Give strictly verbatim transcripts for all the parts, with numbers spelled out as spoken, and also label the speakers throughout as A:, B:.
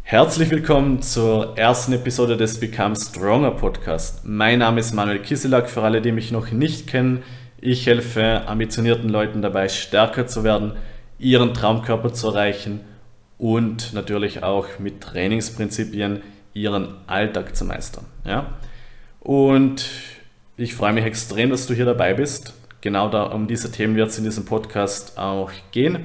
A: Herzlich willkommen zur ersten Episode des Become Stronger Podcast. Mein Name ist Manuel Kiselak, für alle, die mich noch nicht kennen. Ich helfe ambitionierten Leuten dabei, stärker zu werden, ihren Traumkörper zu erreichen und natürlich auch mit Trainingsprinzipien ihren Alltag zu meistern. Ja? Und ich freue mich extrem, dass du hier dabei bist. Genau da, um diese Themen wird es in diesem Podcast auch gehen.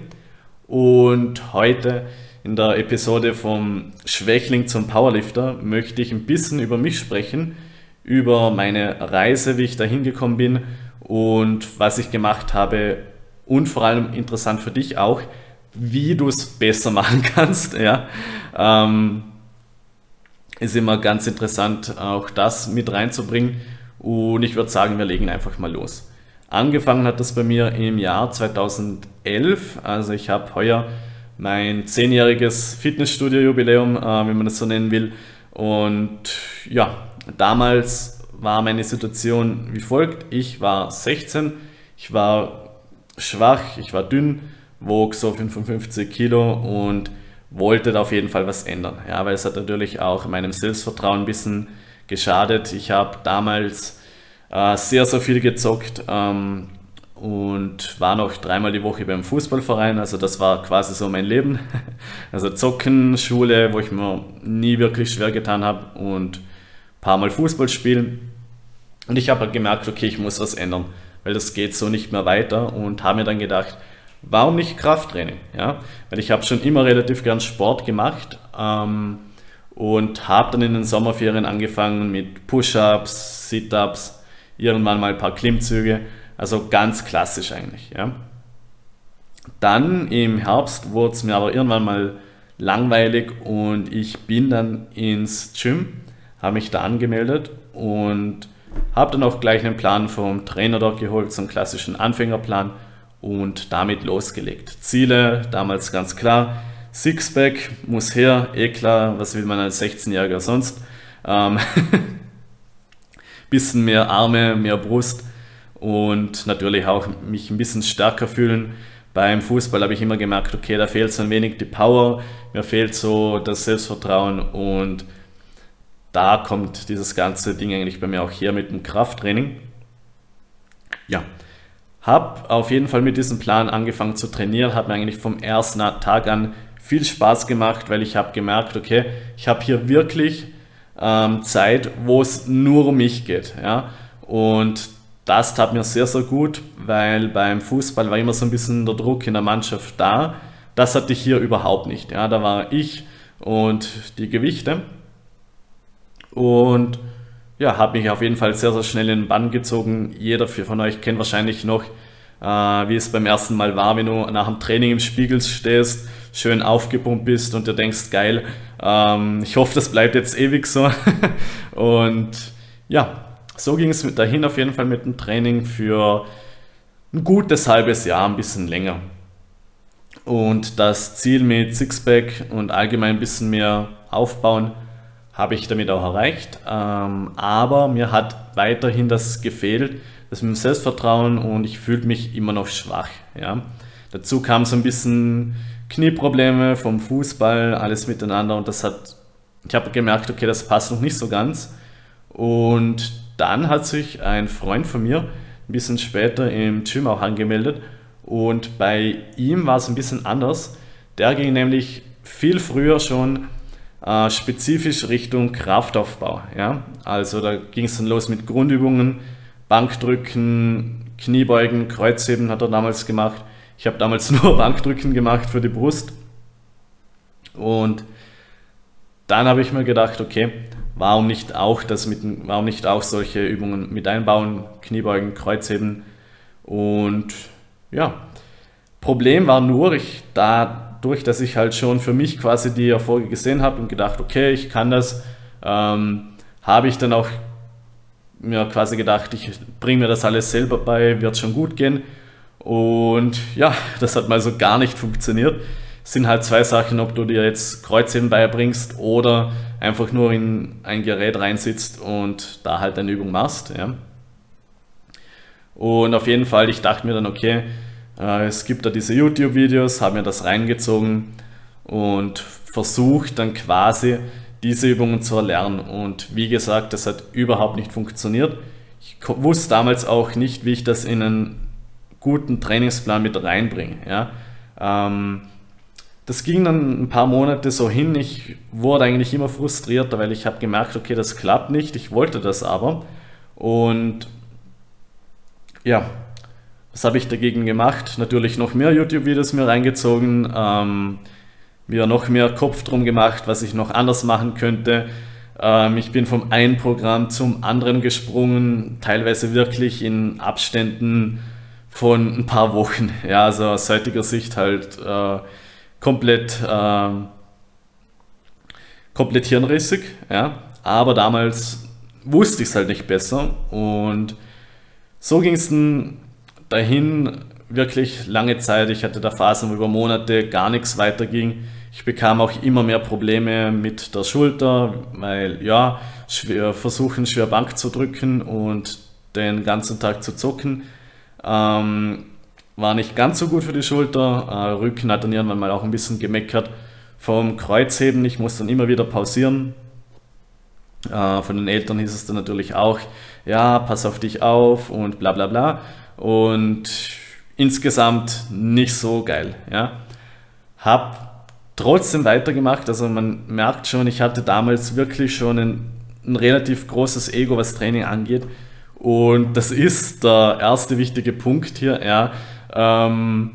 A: Und heute in der Episode vom Schwächling zum Powerlifter möchte ich ein bisschen über mich sprechen, über meine Reise, wie ich da hingekommen bin und was ich gemacht habe und vor allem interessant für dich auch, wie du es besser machen kannst. Ja. Ähm, ist immer ganz interessant, auch das mit reinzubringen, und ich würde sagen, wir legen einfach mal los. Angefangen hat das bei mir im Jahr zweitausendelf, also ich habe heuer mein zehnjähriges Fitnessstudio-Jubiläum, äh, wenn man das so nennen will. Und ja, damals war meine Situation wie folgt. Ich war sechzehn, ich war schwach, ich war dünn, wog so fünfundfünfzig Kilo und wollte da auf jeden Fall was ändern. Ja, weil es hat natürlich auch meinem Selbstvertrauen ein bisschen geschadet. Ich habe damals äh, sehr, sehr viel gezockt. Ähm, und war noch dreimal die Woche beim Fußballverein, also das war quasi so mein Leben. Also Zocken, Schule, wo ich mir nie wirklich schwer getan habe, und ein paar Mal Fußball spielen. Und ich habe halt gemerkt, okay, ich muss was ändern, weil das geht so nicht mehr weiter, und habe mir dann gedacht, warum nicht Krafttraining? Ja? Weil ich habe schon immer relativ gern Sport gemacht ähm, und habe dann in den Sommerferien angefangen mit Push-Ups, Sit-Ups, irgendwann mal ein paar Klimmzüge. Also ganz klassisch eigentlich. Ja. Dann im Herbst wurde es mir aber irgendwann mal langweilig und ich bin dann ins Gym, habe mich da angemeldet und habe dann auch gleich einen Plan vom Trainer dort geholt, so einen klassischen Anfängerplan, und damit losgelegt. Ziele damals ganz klar: Sixpack muss her, eh klar, was will man als sechzehnjähriger sonst? Ähm, bisschen mehr Arme, mehr Brust. Und natürlich auch mich ein bisschen stärker fühlen. Beim Fußball habe ich immer gemerkt, okay, da fehlt so ein wenig die Power, mir fehlt so das Selbstvertrauen, und da kommt dieses ganze Ding eigentlich bei mir auch her mit dem Krafttraining. Ja, habe auf jeden Fall mit diesem Plan angefangen zu trainieren, hat mir eigentlich vom ersten Tag an viel Spaß gemacht, weil ich habe gemerkt, okay, ich habe hier wirklich ähm, Zeit, wo es nur um mich geht. Ja? Und das tat mir sehr, sehr gut, weil beim Fußball war immer so ein bisschen der Druck in der Mannschaft da. Das hatte ich hier überhaupt nicht. Ja, da war ich und die Gewichte, und ja, habe mich auf jeden Fall sehr, sehr schnell in den Bann gezogen. Jeder von euch kennt wahrscheinlich noch, äh, wie es beim ersten Mal war, wenn du nach dem Training im Spiegel stehst, schön aufgepumpt bist und dir denkst, geil, ähm, ich hoffe, das bleibt jetzt ewig so. Und ja, so ging es dahin auf jeden Fall mit dem Training für ein gutes halbes Jahr, ein bisschen länger. Und das Ziel mit Sixpack und allgemein ein bisschen mehr aufbauen habe ich damit auch erreicht. Ähm, aber mir hat weiterhin das gefehlt, das mit dem Selbstvertrauen, und ich fühlte mich immer noch schwach. Ja. Dazu kam so ein bisschen Knieprobleme vom Fußball, alles miteinander, und das hat, ich habe gemerkt, okay, das passt noch nicht so ganz. Und dann hat sich ein Freund von mir ein bisschen später im Gym auch angemeldet, und bei ihm war es ein bisschen anders. Der ging nämlich viel früher schon äh, spezifisch Richtung Kraftaufbau. Ja? Also da ging es dann los mit Grundübungen, Bankdrücken, Kniebeugen, Kreuzheben hat er damals gemacht. Ich habe damals nur Bankdrücken gemacht für die Brust, und dann habe ich mir gedacht, okay, warum nicht auch das mit, warum nicht auch solche Übungen mit einbauen, Kniebeugen, Kreuzheben. Und ja, Problem war nur, ich dadurch, dass ich halt schon für mich quasi die Erfolge gesehen habe und gedacht, okay, ich kann das, ähm, habe ich dann auch mir quasi gedacht, ich bringe mir das alles selber bei, wird schon gut gehen. Und ja, das hat mal so gar nicht funktioniert. Es sind halt zwei Sachen, ob du dir jetzt Kreuzheben beibringst oder einfach nur in ein Gerät reinsitzt und da halt eine Übung machst. Ja. Und auf jeden Fall, ich dachte mir dann, okay, äh, es gibt da diese YouTube-Videos, habe mir das reingezogen und versucht dann quasi diese Übungen zu erlernen. Und wie gesagt, das hat überhaupt nicht funktioniert. Ich wusste damals auch nicht, wie ich das in einen guten Trainingsplan mit reinbringe. Ja. Ähm, das ging dann ein paar Monate so hin. Ich wurde eigentlich immer frustrierter, weil ich habe gemerkt, okay, das klappt nicht. Ich wollte das aber. Und ja, was habe ich dagegen gemacht? Natürlich noch mehr YouTube-Videos mir reingezogen, ähm, mir noch mehr Kopf drum gemacht, was ich noch anders machen könnte. Ähm, ich bin vom einen Programm zum anderen gesprungen, teilweise wirklich in Abständen von ein paar Wochen. Ja, also aus heutiger Sicht halt äh, komplett, äh, komplett hirnrissig. Ja. Aber damals wusste ich es halt nicht besser und so ging es dann dahin wirklich lange Zeit. Ich hatte da Phasen, wo über Monate gar nichts weiterging. Ich bekam auch immer mehr Probleme mit der Schulter, weil ja, schwer, versuchen schwer Bank zu drücken und den ganzen Tag zu zocken, ähm, war nicht ganz so gut für die Schulter. Äh, Rücken hat dann irgendwann mal auch ein bisschen gemeckert vom Kreuzheben. Ich muss dann immer wieder pausieren. Äh, von den Eltern hieß es dann natürlich auch, ja, pass auf dich auf und bla bla bla. Und insgesamt nicht so geil. Ja. Hab trotzdem weitergemacht, also man merkt schon, ich hatte damals wirklich schon ein, ein relativ großes Ego, was Training angeht. Und das ist der erste wichtige Punkt hier. Ja. Ähm,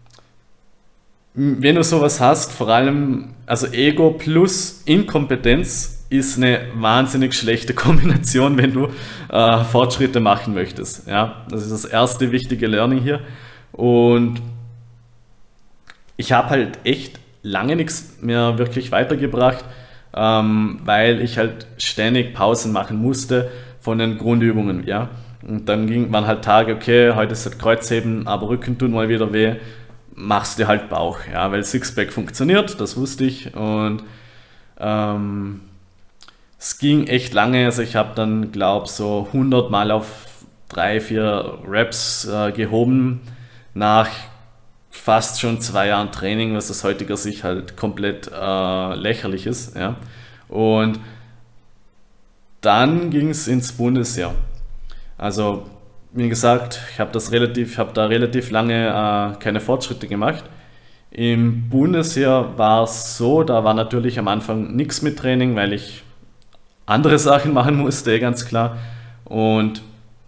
A: wenn du sowas hast, vor allem, also Ego plus Inkompetenz, ist eine wahnsinnig schlechte Kombination, wenn du äh, Fortschritte machen möchtest. Ja, das ist das erste wichtige Learning hier. Und ich habe halt echt lange nichts mehr wirklich weitergebracht, ähm, weil ich halt ständig Pausen machen musste von den Grundübungen. Ja. Und dann ging, waren halt Tage, okay, heute ist halt Kreuzheben, aber Rücken tun mal wieder weh, machst du halt Bauch. Ja, weil Sixpack funktioniert, das wusste ich. Und ähm, es ging echt lange, also ich habe dann, glaube ich, so hundert Mal auf drei, vier Reps äh, gehoben, nach fast schon zwei Jahren Training, was aus heutiger Sicht halt komplett äh, lächerlich ist. Ja. Und dann ging es ins Bundesheer. Also, wie gesagt, ich habe das relativ, habe da relativ lange äh, keine Fortschritte gemacht. Im Bundesheer war es so, da war natürlich am Anfang nichts mit Training, weil ich andere Sachen machen musste, ganz klar. Und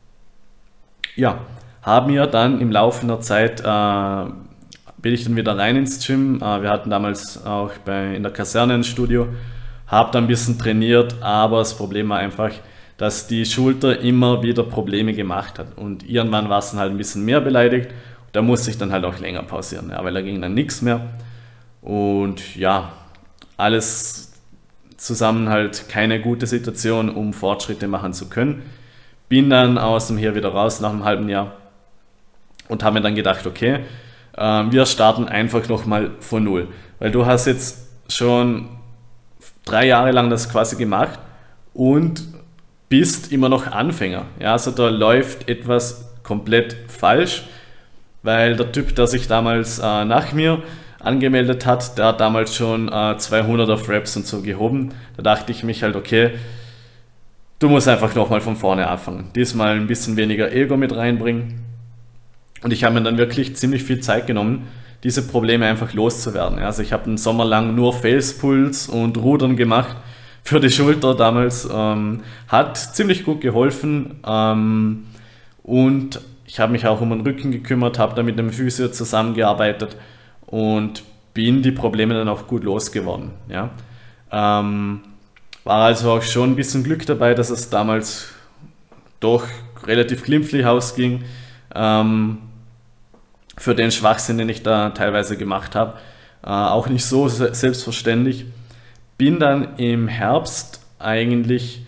A: ja, haben mir dann im Laufe der Zeit, äh, bin ich dann wieder rein ins Gym. Äh, wir hatten damals auch bei, in der Kaserne ein Studio, habe dann ein bisschen trainiert, aber das Problem war einfach, dass die Schulter immer wieder Probleme gemacht hat. Und irgendwann war es dann halt ein bisschen mehr beleidigt. Da musste ich dann halt auch länger pausieren, ja, weil da ging dann nichts mehr. Und ja, alles zusammen halt keine gute Situation, um Fortschritte machen zu können. Bin dann aus dem Heer wieder raus nach einem halben Jahr und habe mir dann gedacht, okay, äh, wir starten einfach nochmal von Null. Weil du hast jetzt schon drei Jahre lang das quasi gemacht und bist immer noch Anfänger. Ja, also da läuft etwas komplett falsch, weil der Typ, der sich damals äh, nach mir angemeldet hat, der hat damals schon äh, zweihundert auf Reps und so gehoben. Da dachte ich mich halt, okay, du musst einfach nochmal von vorne anfangen. Diesmal ein bisschen weniger Ego mit reinbringen. Und ich habe mir dann wirklich ziemlich viel Zeit genommen, diese Probleme einfach loszuwerden. Also ich habe einen Sommer lang nur Facepulls und Rudern gemacht für die Schulter damals. Ähm, hat ziemlich gut geholfen. Ähm, und ich habe mich auch um den Rücken gekümmert, habe da mit dem Physio zusammengearbeitet und bin die Probleme dann auch gut losgeworden. Ja. Ähm, war also auch schon ein bisschen Glück dabei, dass es damals doch relativ glimpflich ausging, ähm, für den Schwachsinn, den ich da teilweise gemacht habe. Äh, auch nicht so selbstverständlich. Bin dann im Herbst eigentlich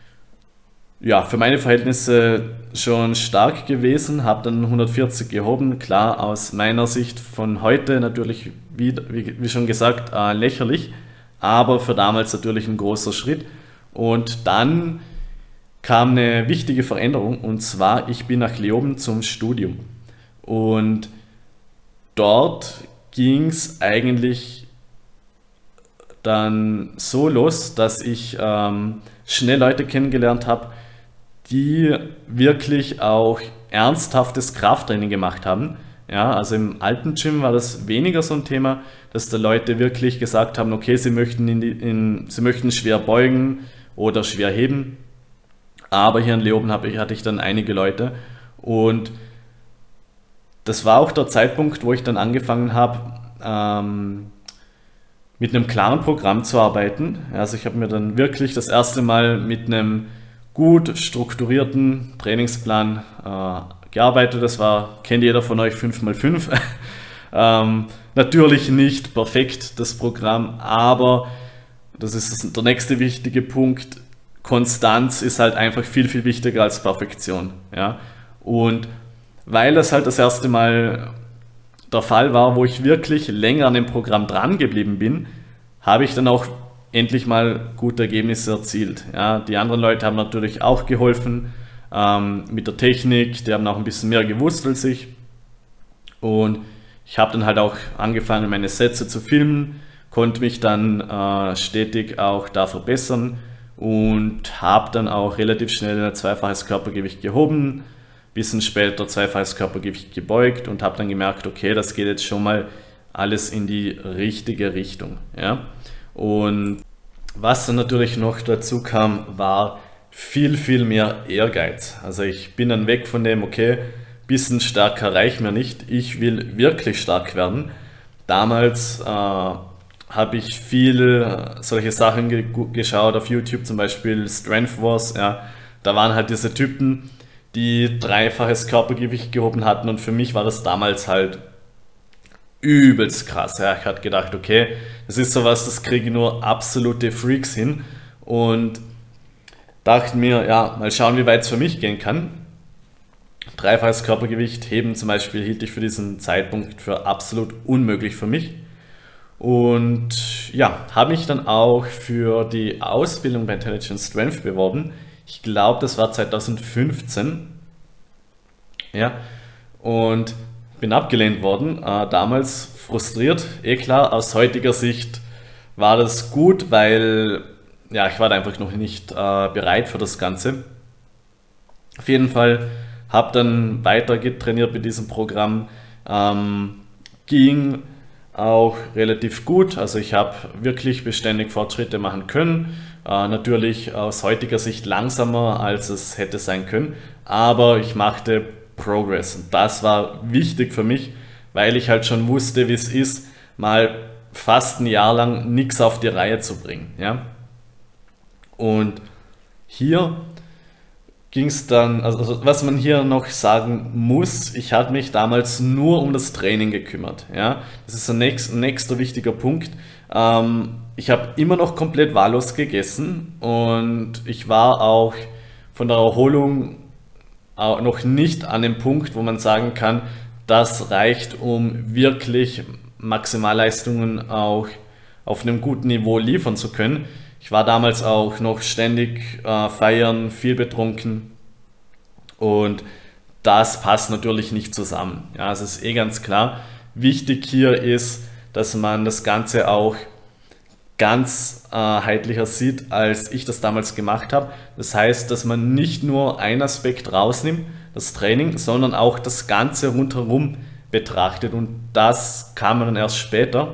A: ja, für meine Verhältnisse schon stark gewesen, habe dann hundertvierzig gehoben. Klar, aus meiner Sicht von heute natürlich, wie, wie, wie schon gesagt, äh, lächerlich, aber für damals natürlich ein großer Schritt. Und dann kam eine wichtige Veränderung, und zwar, ich bin nach Leoben zum Studium. Und dort ging es eigentlich dann so los, dass ich ähm, schnell Leute kennengelernt habe, die wirklich auch ernsthaftes Krafttraining gemacht haben. Ja, also im alten Gym war das weniger so ein Thema, dass da Leute wirklich gesagt haben, okay, sie möchten, in die, in, sie möchten schwer beugen oder schwer heben. Aber hier in Leoben habe ich, hatte ich dann einige Leute und das war auch der Zeitpunkt, wo ich dann angefangen habe, ähm, mit einem klaren Programm zu arbeiten. Also ich habe mir dann wirklich das erste Mal mit einem gut strukturierten Trainingsplan äh, gearbeitet. Das war, kennt jeder von euch, fünf mal fünf. ähm, natürlich nicht perfekt, das Programm, aber das ist der nächste wichtige Punkt. Konstanz ist halt einfach viel, viel wichtiger als Perfektion. Ja? Und weil das halt das erste Mal der Fall war, wo ich wirklich länger an dem Programm dran geblieben bin, habe ich dann auch endlich mal gute Ergebnisse erzielt. Ja, die anderen Leute haben natürlich auch geholfen ähm, mit der Technik, die haben auch ein bisschen mehr gewusst als ich. Und ich habe dann halt auch angefangen, meine Sätze zu filmen, konnte mich dann äh, stetig auch da verbessern und habe dann auch relativ schnell ein zweifaches Körpergewicht gehoben, bisschen später zweifaches Körpergewicht gebeugt und habe dann gemerkt, okay, das geht jetzt schon mal alles in die richtige Richtung. Ja? Und was dann natürlich noch dazu kam, war viel, viel mehr Ehrgeiz. Also ich bin dann weg von dem, okay, bisschen stärker reicht mir nicht, ich will wirklich stark werden. Damals äh, habe ich viel solche Sachen ge geschaut auf YouTube, zum Beispiel Strength Wars. Ja? Da waren halt diese Typen, die dreifaches Körpergewicht gehoben hatten und für mich war das damals halt übelst krass. Ja. Ich hatte gedacht, okay, das ist sowas, das kriege ich nur absolute Freaks hin und dachte mir, ja, mal schauen, wie weit es für mich gehen kann. Dreifaches Körpergewicht heben zum Beispiel hielt ich für diesen Zeitpunkt für absolut unmöglich für mich und ja, habe mich dann auch für die Ausbildung bei Intelligent Strength beworben. Ich glaube, das war zweitausendfünfzehn. Ja, und bin abgelehnt worden. Äh, damals frustriert, eh klar. Aus heutiger Sicht war das gut, weil ja, ich war da einfach noch nicht äh, bereit für das Ganze. Auf jeden Fall habe dann weiter getrainiert mit diesem Programm. Ähm, ging auch relativ gut. Also ich habe wirklich beständig Fortschritte machen können. Äh, natürlich aus heutiger Sicht langsamer, als es hätte sein können, aber ich machte Progress und das war wichtig für mich, weil ich halt schon wusste, wie es ist, mal fast ein Jahr lang nichts auf die Reihe zu bringen. Ja? Und hier ging es dann, also was man hier noch sagen muss, ich habe mich damals nur um das Training gekümmert. Ja? Das ist ein nächst, nächster wichtiger Punkt. Ähm, ich habe immer noch komplett wahllos gegessen und ich war auch von der Erholung auch noch nicht an dem Punkt, wo man sagen kann, das reicht, um wirklich Maximalleistungen auch auf einem guten Niveau liefern zu können. Ich war damals auch noch ständig äh, feiern, viel betrunken und das passt natürlich nicht zusammen. Ja, es ist eh ganz klar. Wichtig hier ist, dass man das Ganze auch ganzheitlicher sieht, als ich das damals gemacht habe. Das heißt, dass man nicht nur einen Aspekt rausnimmt, das Training, sondern auch das Ganze rundherum betrachtet und das kam dann erst später.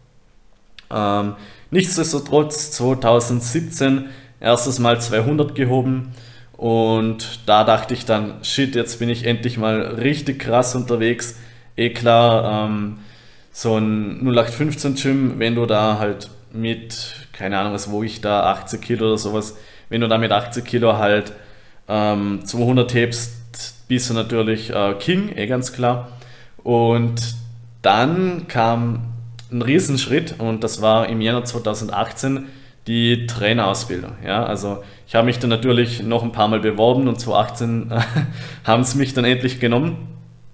A: Ähm, nichtsdestotrotz zweitausendsiebzehn erstes Mal zweihundert gehoben und da dachte ich dann, shit, jetzt bin ich endlich mal richtig krass unterwegs. Eh klar, ähm, so ein null acht fünfzehn Gym, wenn du da halt mit, keine Ahnung, was wo ich da, achtzig Kilo oder sowas, wenn du da mit achtzig Kilo halt ähm, zweihundert hebst, bist du natürlich äh, King, eh ganz klar. Und dann kam ein Riesenschritt und das war im Jänner zweitausendachtzehn die Trainerausbildung. Ja, also ich habe mich dann natürlich noch ein paar Mal beworben und zweitausendachtzehn haben sie mich dann endlich genommen.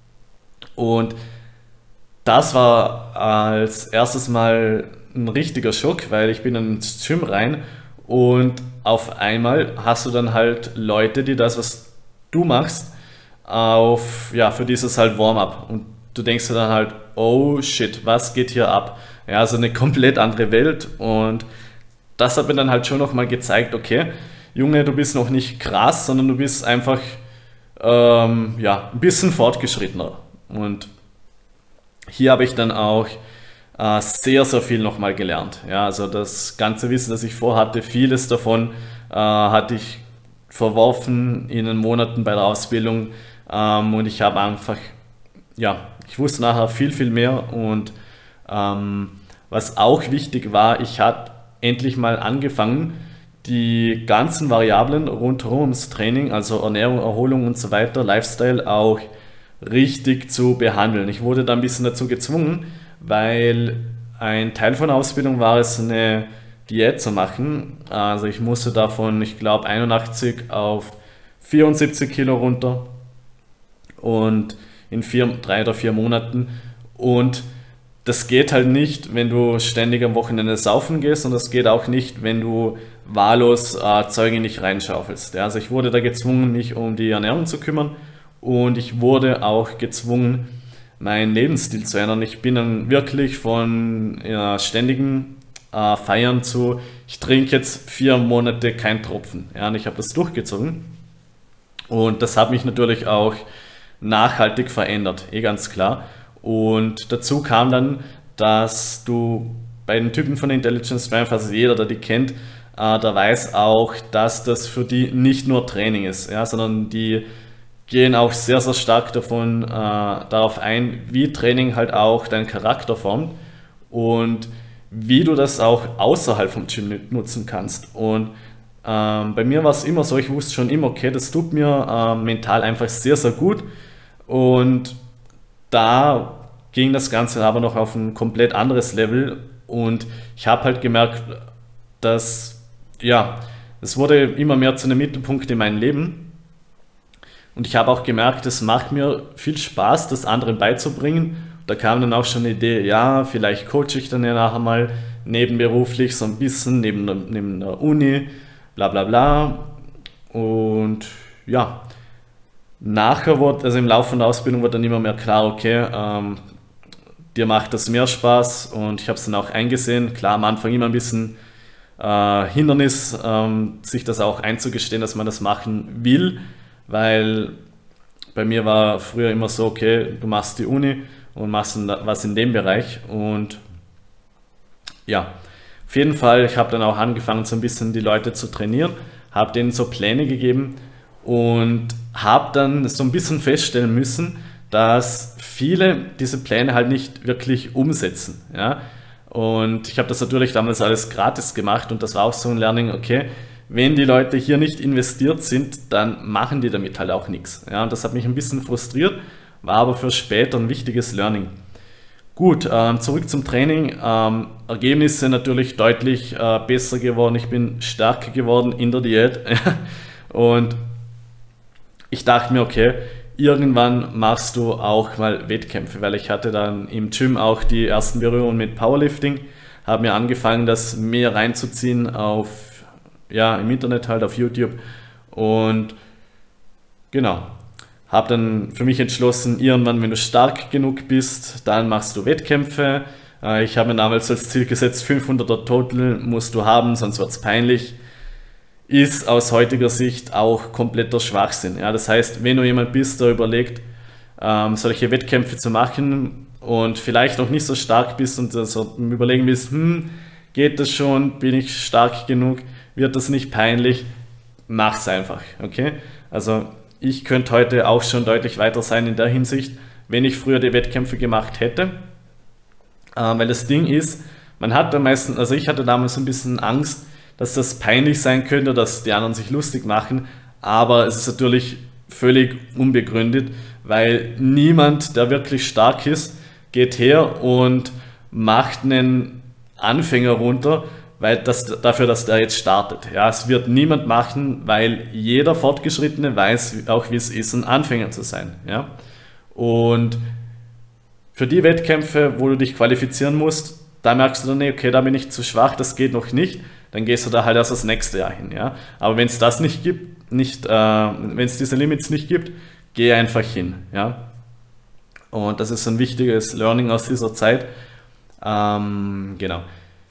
A: Und das war als erstes Mal ein richtiger Schock, weil ich bin dann ins Gym rein und auf einmal hast du dann halt Leute, die das, was du machst, auf, ja, für dieses halt Warm-up. Und du denkst dir dann halt, oh shit, was geht hier ab? Ja, also eine komplett andere Welt und das hat mir dann halt schon nochmal gezeigt, okay, Junge, du bist noch nicht krass, sondern du bist einfach ähm, ja, ein bisschen fortgeschrittener. Und hier habe ich dann auch äh, sehr, sehr viel nochmal gelernt. Ja, also das ganze Wissen, das ich vorhatte, vieles davon äh, hatte ich verworfen in den Monaten bei der Ausbildung ähm, und ich habe einfach, ja, ich wusste nachher viel, viel mehr und ähm, was auch wichtig war, ich hatte endlich mal angefangen, die ganzen Variablen rundherum ums Training, also Ernährung, Erholung und so weiter, Lifestyle auch richtig zu behandeln. Ich wurde da ein bisschen dazu gezwungen, weil ein Teil von der Ausbildung war es, eine Diät zu machen. Also ich musste davon, ich glaube, einundachtzig auf vierundsiebzig Kilo runter und in vier, drei oder vier Monaten. Und das geht halt nicht, wenn du ständig am Wochenende saufen gehst und das geht auch nicht, wenn du wahllos äh, Zeug in dich reinschaufelst. Ja, also ich wurde da gezwungen, mich um die Ernährung zu kümmern und ich wurde auch gezwungen, meinen Lebensstil zu ändern. Ich bin dann wirklich von ja, ständigen äh, Feiern zu, ich trinke jetzt vier Monate kein Tropfen. Ja, und ich habe das durchgezogen und das hat mich natürlich auch nachhaltig verändert, eh ganz klar. Und dazu kam dann, dass du bei den Typen von Intelligent Strength, also jeder, der die kennt, äh, der weiß auch, dass das für die nicht nur Training ist, ja, sondern die gehen auch sehr, sehr stark davon, äh, darauf ein, wie Training halt auch deinen Charakter formt und wie du das auch außerhalb vom Gym nutzen kannst. Und ähm, bei mir war es immer so, ich wusste schon immer, okay, das tut mir äh, mental einfach sehr, sehr gut und da ging das Ganze aber noch auf ein komplett anderes Level und ich habe halt gemerkt, dass, ja, es wurde immer mehr zu einem Mittelpunkt in meinem Leben und ich habe auch gemerkt, es macht mir viel Spaß, das anderen beizubringen. Da kam dann auch schon eine Idee, ja, vielleicht coache ich dann ja nachher mal nebenberuflich so ein bisschen, neben der, neben der Uni, bla bla bla und ja, nachher wurde, also im Laufe der Ausbildung wurde dann immer mehr klar, okay, ähm, dir macht das mehr Spaß und ich habe es dann auch eingesehen. Klar, am Anfang immer ein bisschen äh, Hindernis, ähm, sich das auch einzugestehen, dass man das machen will, weil bei mir war früher immer so, okay, du machst die Uni und machst was in dem Bereich und ja, auf jeden Fall, ich habe dann auch angefangen, so ein bisschen die Leute zu trainieren, habe denen so Pläne gegeben und habe dann so ein bisschen feststellen müssen, dass viele diese Pläne halt nicht wirklich umsetzen. Ja? Und ich habe das natürlich damals alles gratis gemacht und das war auch so ein Learning, okay, wenn die Leute hier nicht investiert sind, dann machen die damit halt auch nichts. Ja? Und das hat mich ein bisschen frustriert, war aber für später ein wichtiges Learning. Gut, ähm, zurück zum Training. Ähm, Ergebnisse natürlich deutlich äh, besser geworden. Ich bin stärker geworden in der Diät. Und ich dachte mir, okay, irgendwann machst du auch mal Wettkämpfe, weil ich hatte dann im Gym auch die ersten Berührungen mit Powerlifting, habe mir angefangen, das mehr reinzuziehen auf, ja, im Internet halt, auf YouTube und genau, habe dann für mich entschlossen, irgendwann, wenn du stark genug bist, dann machst du Wettkämpfe. Ich habe mir damals als Ziel gesetzt, fünfhunderter Total musst du haben, sonst wird es peinlich. Ist aus heutiger Sicht auch kompletter Schwachsinn. Ja, das heißt, wenn du jemand bist, der überlegt, ähm, solche Wettkämpfe zu machen und vielleicht noch nicht so stark bist und also überlegen bist, hm, geht das schon, bin ich stark genug, wird das nicht peinlich, mach's einfach. Okay? Also ich könnte heute auch schon deutlich weiter sein in der Hinsicht, wenn ich früher die Wettkämpfe gemacht hätte. Ähm, weil das Ding ist, man hat am meisten, also ich hatte damals ein bisschen Angst, dass das peinlich sein könnte, dass die anderen sich lustig machen, aber es ist natürlich völlig unbegründet, weil niemand, der wirklich stark ist, geht her und macht einen Anfänger runter, weil das, dafür, dass der jetzt startet. Ja, es wird niemand machen, weil jeder Fortgeschrittene weiß auch, wie es ist, ein Anfänger zu sein. Ja? Und für die Wettkämpfe, wo du dich qualifizieren musst, da merkst du dann, okay, da bin ich zu schwach, das geht noch nicht, dann gehst du da halt erst das nächste Jahr hin. Ja? Aber wenn es das nicht gibt, nicht, äh, wenn es diese Limits nicht gibt, geh einfach hin. Ja? Und das ist ein wichtiges Learning aus dieser Zeit. Ähm, genau.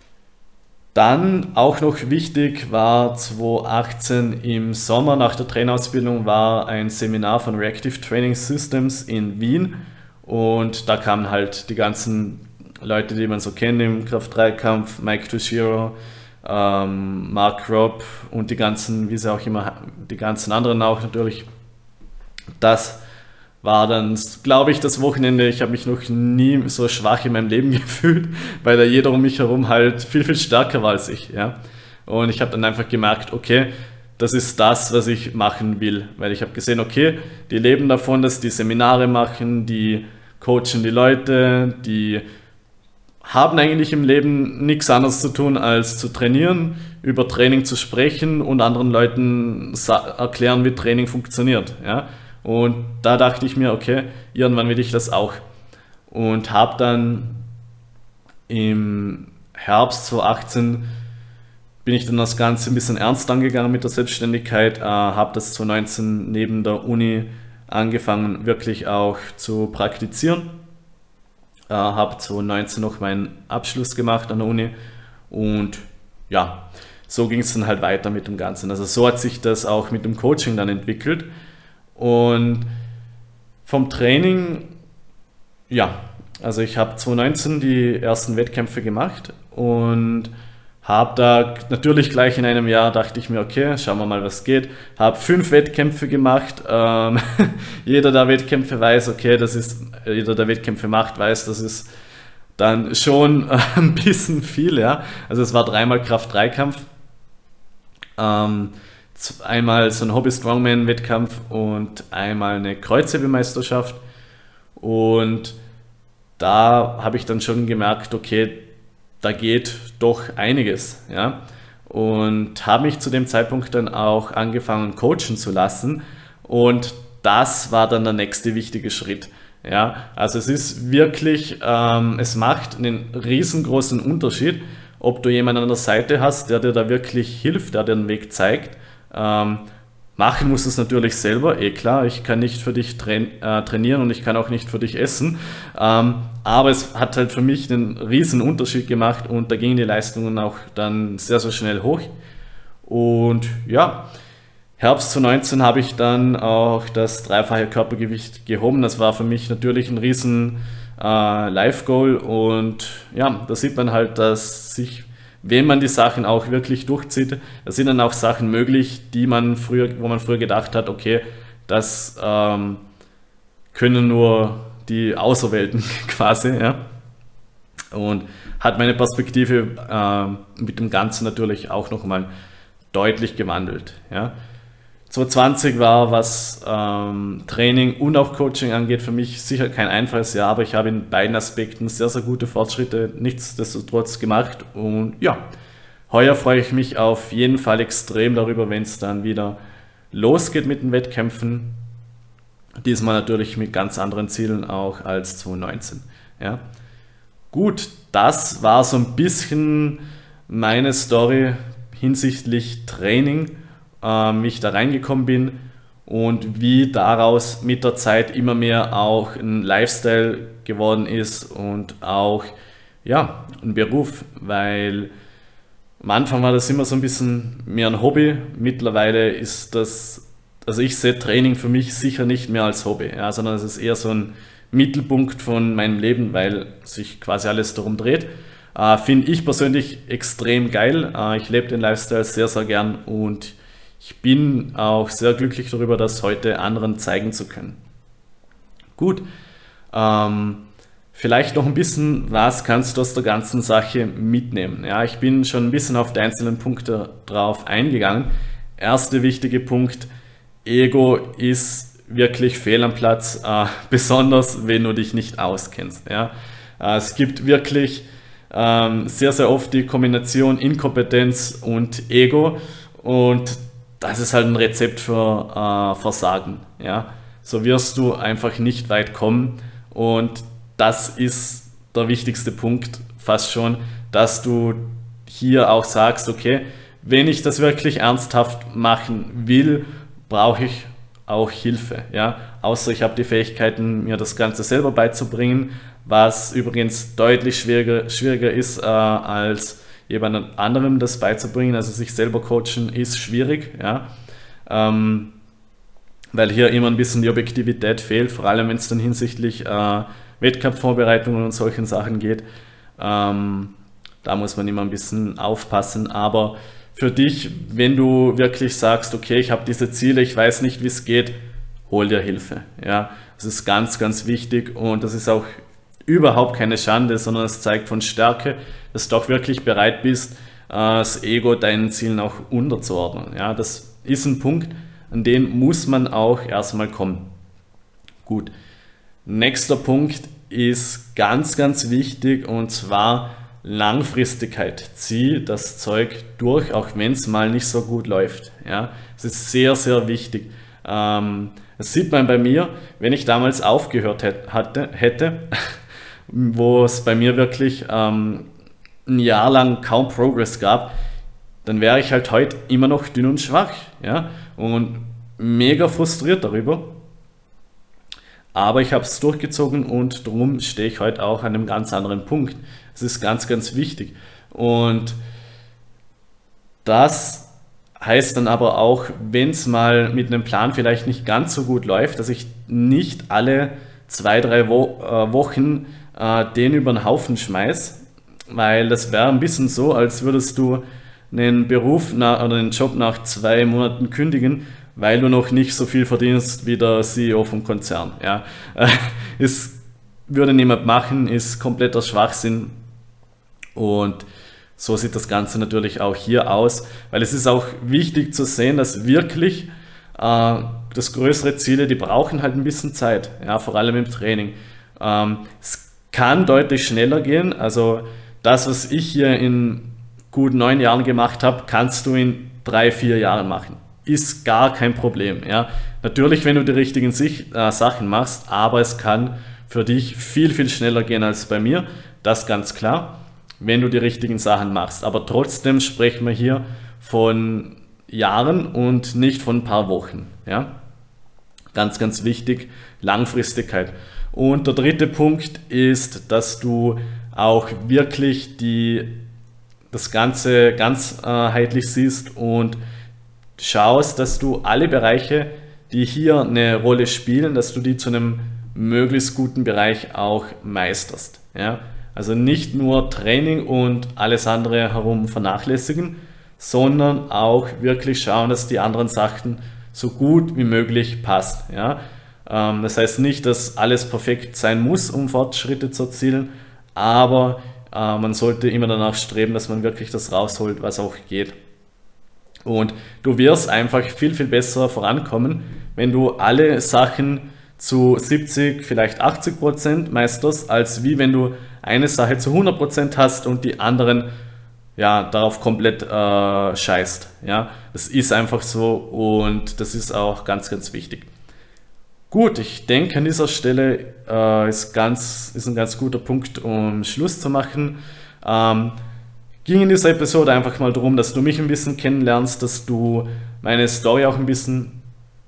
A: Dann auch noch wichtig war zweitausendachtzehn im Sommer nach der Trainerausbildung war ein Seminar von Reactive Training Systems in Wien und da kamen halt die ganzen Leute, die man so kennt im Kraft-Dreikampf, Mike Toshiro, ähm, Mark Robb und die ganzen, wie sie auch immer, die ganzen anderen auch natürlich. Das war dann, glaube ich, das Wochenende. Ich habe mich noch nie so schwach in meinem Leben gefühlt, weil da jeder um mich herum halt viel, viel stärker war als ich. Ja? Und ich habe dann einfach gemerkt, okay, das ist das, was ich machen will. Weil ich habe gesehen, okay, die leben davon, dass die Seminare machen, die coachen die Leute, die haben eigentlich im Leben nichts anderes zu tun, als zu trainieren, über Training zu sprechen und anderen Leuten erklären, wie Training funktioniert. Ja? Und da dachte ich mir, okay, irgendwann will ich das auch. Und habe dann im Herbst zweitausendachtzehn bin ich dann das Ganze ein bisschen ernst angegangen mit der Selbstständigkeit, äh, habe das zweitausendneunzehn neben der Uni angefangen, wirklich auch zu praktizieren. Äh, habe zweitausendneunzehn noch meinen Abschluss gemacht an der Uni und ja, so ging es dann halt weiter mit dem Ganzen. Also so hat sich das auch mit dem Coaching dann entwickelt. Und vom Training, ja, also ich habe zweitausendneunzehn die ersten Wettkämpfe gemacht und habe da natürlich gleich in einem Jahr, dachte ich mir, okay, schauen wir mal, was geht. Habe fünf Wettkämpfe gemacht. Ähm, jeder, der Wettkämpfe weiß, okay, das ist, jeder, der Wettkämpfe macht, weiß, das ist dann schon ein bisschen viel, ja. Also es war dreimal Kraft-Dreikampf. Ähm, Einmal so ein Hobby-Strongman-Wettkampf und einmal eine Kreuzhebemeisterschaft. Und da habe ich dann schon gemerkt, okay, da geht doch einiges. Ja? Und habe mich zu dem Zeitpunkt dann auch angefangen, coachen zu lassen. Und das war dann der nächste wichtige Schritt. Ja? Also es ist wirklich, ähm, es macht einen riesengroßen Unterschied, ob du jemanden an der Seite hast, der dir da wirklich hilft, der dir den Weg zeigt. Ähm, machen musst du es natürlich selber, eh klar, ich kann nicht für dich train äh, trainieren und ich kann auch nicht für dich essen, ähm, aber es hat halt für mich einen riesen Unterschied gemacht und da gingen die Leistungen auch dann sehr, sehr schnell hoch. Und ja, Herbst zweitausendneunzehn habe ich dann auch das dreifache Körpergewicht gehoben, das war für mich natürlich ein riesen äh, Life-Goal und ja, da sieht man halt, dass sich wenn man die Sachen auch wirklich durchzieht, da sind dann auch Sachen möglich, die man früher, wo man früher gedacht hat, okay, das ähm, können nur die Auserwählten quasi, ja. Und hat meine Perspektive äh, mit dem Ganzen natürlich auch nochmal deutlich gewandelt, ja. zweitausendzwanzig war, was ähm, Training und auch Coaching angeht, für mich sicher kein einfaches Jahr, aber ich habe in beiden Aspekten sehr, sehr gute Fortschritte nichtsdestotrotz gemacht. Und ja, heuer freue ich mich auf jeden Fall extrem darüber, wenn es dann wieder losgeht mit den Wettkämpfen. Diesmal natürlich mit ganz anderen Zielen auch als zweitausendneunzehn. Ja. Gut, das war so ein bisschen meine Story hinsichtlich Training, wie ich da reingekommen bin und wie daraus mit der Zeit immer mehr auch ein Lifestyle geworden ist und auch ja, ein Beruf, weil am Anfang war das immer so ein bisschen mehr ein Hobby, mittlerweile ist das, also ich sehe Training für mich sicher nicht mehr als Hobby, ja, sondern es ist eher so ein Mittelpunkt von meinem Leben, weil sich quasi alles darum dreht. Äh, finde ich persönlich extrem geil, äh, ich lebe den Lifestyle sehr, sehr gern und ich bin auch sehr glücklich darüber, das heute anderen zeigen zu können. Gut, ähm, vielleicht noch ein bisschen, was kannst du aus der ganzen Sache mitnehmen? Ja, ich bin schon ein bisschen auf die einzelnen Punkte drauf eingegangen. Erster wichtige Punkt, Ego ist wirklich fehl am Platz, äh, besonders wenn du dich nicht auskennst. Ja? Äh, es gibt wirklich ähm, sehr, sehr oft die Kombination Inkompetenz und Ego und das ist halt ein Rezept für äh, Versagen. Ja? So wirst du einfach nicht weit kommen und das ist der wichtigste Punkt fast schon, dass du hier auch sagst, okay, wenn ich das wirklich ernsthaft machen will, brauche ich auch Hilfe. Ja? Außer ich habe die Fähigkeiten, mir das Ganze selber beizubringen, was übrigens deutlich schwieriger, schwieriger ist, äh, als jemand anderem das beizubringen. Also sich selber coachen ist schwierig, ja? ähm, weil hier immer ein bisschen die Objektivität fehlt, vor allem wenn es dann hinsichtlich äh, Wettkampfvorbereitungen und solchen Sachen geht. Ähm, da muss man immer ein bisschen aufpassen, aber für dich, wenn du wirklich sagst, okay, ich habe diese Ziele, ich weiß nicht, wie es geht, hol dir Hilfe. Ja? Das ist ganz, ganz wichtig und das ist auch überhaupt keine Schande, sondern es zeigt von Stärke, dass du auch wirklich bereit bist, das Ego deinen Zielen auch unterzuordnen. Ja? Das ist ein Punkt, an den muss man auch erstmal kommen. Gut, nächster Punkt ist ganz, ganz wichtig und zwar Langfristigkeit. Zieh das Zeug durch, auch wenn es mal nicht so gut läuft. Ja, es ist sehr, sehr wichtig. Ähm, das sieht man bei mir, wenn ich damals aufgehört hätte, hatte, hätte wo es bei mir wirklich ähm, ein Jahr lang kaum Progress gab, dann wäre ich halt heute immer noch dünn und schwach. Ja, und mega frustriert darüber. Aber ich habe es durchgezogen und darum stehe ich heute auch an einem ganz anderen Punkt. Es ist ganz, ganz wichtig. Und das heißt dann aber auch, wenn es mal mit einem Plan vielleicht nicht ganz so gut läuft, dass ich nicht alle zwei, drei Wo- äh, Wochen äh, den über den Haufen schmeiß, weil das wäre ein bisschen so, als würdest du einen Beruf na- oder einen Job nach zwei Monaten kündigen, weil du noch nicht so viel verdienst wie der C E O vom Konzern. Ja. Es würde niemand machen, ist kompletter Schwachsinn und so sieht das Ganze natürlich auch hier aus, weil es ist auch wichtig zu sehen, dass wirklich äh, das größere Ziele, die brauchen halt ein bisschen Zeit, ja, vor allem im Training. Ähm, es kann deutlich schneller gehen, also das, was ich hier in gut neun Jahren gemacht habe, kannst du in drei, vier Jahren machen. Ist gar kein Problem. Ja. Natürlich, wenn du die richtigen Sich- äh, Sachen machst, aber es kann für dich viel, viel schneller gehen als bei mir. Das ganz klar, wenn du die richtigen Sachen machst. Aber trotzdem sprechen wir hier von Jahren und nicht von ein paar Wochen. Ja. Ganz, ganz wichtig, Langfristigkeit. Und der dritte Punkt ist, dass du auch wirklich die, das Ganze ganzheitlich siehst und schaust, dass du alle Bereiche, die hier eine Rolle spielen, dass du die zu einem möglichst guten Bereich auch meisterst. Ja? Also nicht nur Training und alles andere herum vernachlässigen, sondern auch wirklich schauen, dass die anderen Sachen so gut wie möglich passt. Ja? Ähm, das heißt nicht, dass alles perfekt sein muss, um Fortschritte zu erzielen, aber äh, man sollte immer danach streben, dass man wirklich das rausholt, was auch geht. Und du wirst einfach viel, viel besser vorankommen, wenn du alle Sachen zu siebzig, vielleicht achtzig Prozent meisterst, als wie wenn du eine Sache zu hundert Prozent hast und die anderen ja, darauf komplett äh, scheißt. Ja? Das ist einfach so und das ist auch ganz, ganz wichtig. Gut, ich denke an dieser Stelle äh, ist, ganz, ist ein ganz guter Punkt, um Schluss zu machen. Ähm, ging in dieser Episode einfach mal darum, dass du mich ein bisschen kennenlernst, dass du meine Story auch ein bisschen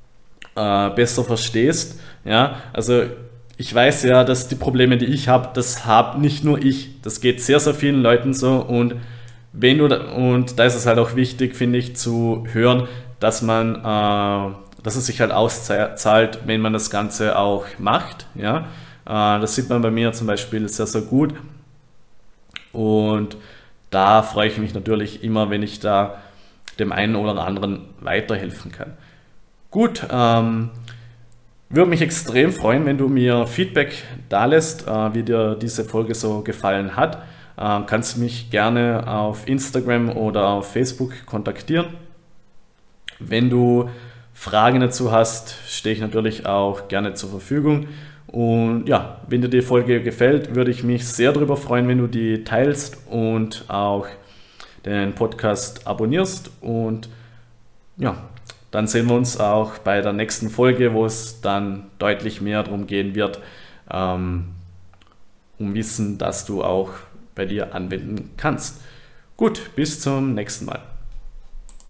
A: äh, besser verstehst. Ja, also ich weiß ja, dass die Probleme, die ich habe, das habe nicht nur ich. Das geht sehr, sehr vielen Leuten so und wenn du da, und da ist es halt auch wichtig, finde ich, zu hören, dass man, äh, dass es sich halt auszahlt, wenn man das Ganze auch macht. Ja, äh, das sieht man bei mir zum Beispiel sehr, sehr gut und da freue ich mich natürlich immer, wenn ich da dem einen oder anderen weiterhelfen kann. Gut, ähm, würde mich extrem freuen, wenn du mir Feedback dalässt, äh, wie dir diese Folge so gefallen hat. Äh, kannst mich gerne auf Instagram oder auf Facebook kontaktieren. Wenn du Fragen dazu hast, stehe ich natürlich auch gerne zur Verfügung. Und ja, wenn dir die Folge gefällt, würde ich mich sehr darüber freuen, wenn du die teilst und auch den Podcast abonnierst. Und ja, dann sehen wir uns auch bei der nächsten Folge, wo es dann deutlich mehr darum gehen wird, ähm, um Wissen, das du auch bei dir anwenden kannst. Gut, bis zum nächsten Mal.